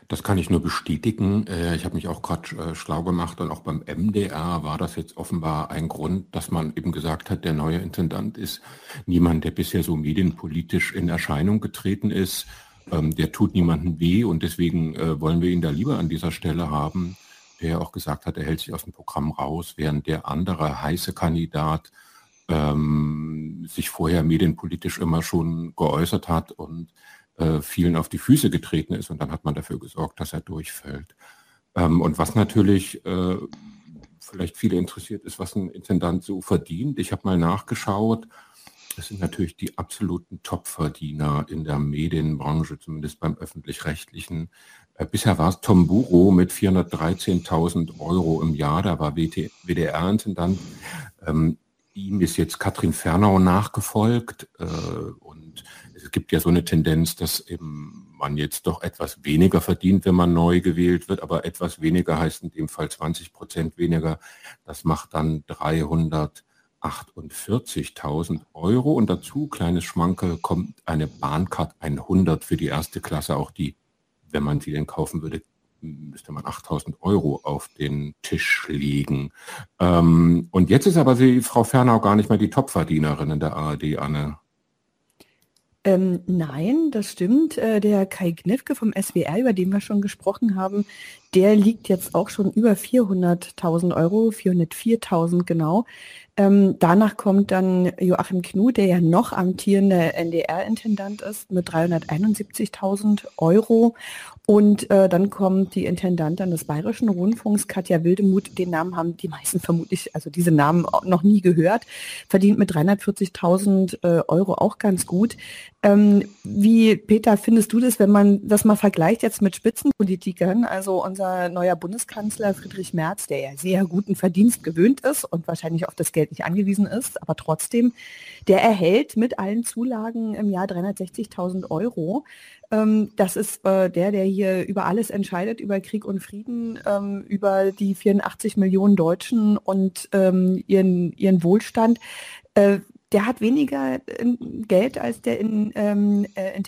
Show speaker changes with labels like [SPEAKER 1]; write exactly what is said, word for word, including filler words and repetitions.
[SPEAKER 1] Das kann ich nur bestätigen. Äh, Ich habe mich auch gerade äh, schlau gemacht und auch beim M D R war das jetzt offenbar ein Grund, dass man eben gesagt hat, der neue Intendant ist niemand, der bisher so medienpolitisch in Erscheinung getreten ist. Ähm, Der tut niemandem weh und deswegen äh, wollen wir ihn da lieber an dieser Stelle haben, der ja auch gesagt hat, er hält sich aus dem Programm raus, während der andere heiße Kandidat ähm, sich vorher medienpolitisch immer schon geäußert hat und äh, vielen auf die Füße getreten ist und dann hat man dafür gesorgt, dass er durchfällt. Ähm, und was natürlich äh, vielleicht viele interessiert ist, was ein Intendant so verdient. Ich habe mal nachgeschaut. Das sind natürlich die absoluten Topverdiener in der Medienbranche, zumindest beim Öffentlich-Rechtlichen. Äh, bisher war es Tom Buro mit vierhundertdreizehntausend Euro im Jahr, da war W D R-Intendant. Ähm, ihm ist jetzt Katrin Fernau nachgefolgt äh, und es gibt ja so eine Tendenz, dass eben man jetzt doch etwas weniger verdient, wenn man neu gewählt wird, aber etwas weniger heißt in dem Fall zwanzig Prozent weniger. Das macht dann dreihundertachtundvierzigtausend Euro und dazu, kleines Schmankerl, kommt eine Bahncard hundert für die erste Klasse, auch die, wenn man sie denn kaufen würde, müsste man achttausend Euro auf den Tisch legen. Ähm, und jetzt ist aber sie, Frau Fernau, gar nicht mehr die Topverdienerin in der A R D, Anne.
[SPEAKER 2] Ähm, nein, das stimmt. Äh, der Kai Gnifke vom S W R, über den wir schon gesprochen haben, der liegt jetzt auch schon über vierhunderttausend Euro, vierhundertviertausend genau. Ähm, danach kommt dann Joachim Knut, der ja noch amtierender N D R-Intendant ist, mit dreihunderteinundsiebzigtausend Euro. Und äh, dann kommt die Intendantin des Bayerischen Rundfunks, Katja Wildemuth, den Namen haben die meisten vermutlich, also diese Namen noch nie gehört, verdient mit dreihundertvierzigtausend äh, Euro auch ganz gut. Ähm, wie, Peter, findest du das, wenn man das mal vergleicht jetzt mit Spitzenpolitikern? Also unser neuer Bundeskanzler Friedrich Merz, der ja sehr guten Verdienst gewöhnt ist und wahrscheinlich auf das Geld nicht angewiesen ist, aber trotzdem, der erhält mit allen Zulagen im Jahr dreihundertsechzigtausend Euro. Ähm, das ist äh, der, der hier über alles entscheidet, über Krieg und Frieden, ähm, über die vierundachtzig Millionen Deutschen und ähm, ihren, ihren Wohlstand. Äh, der hat weniger äh, Geld als der in, ähm, äh,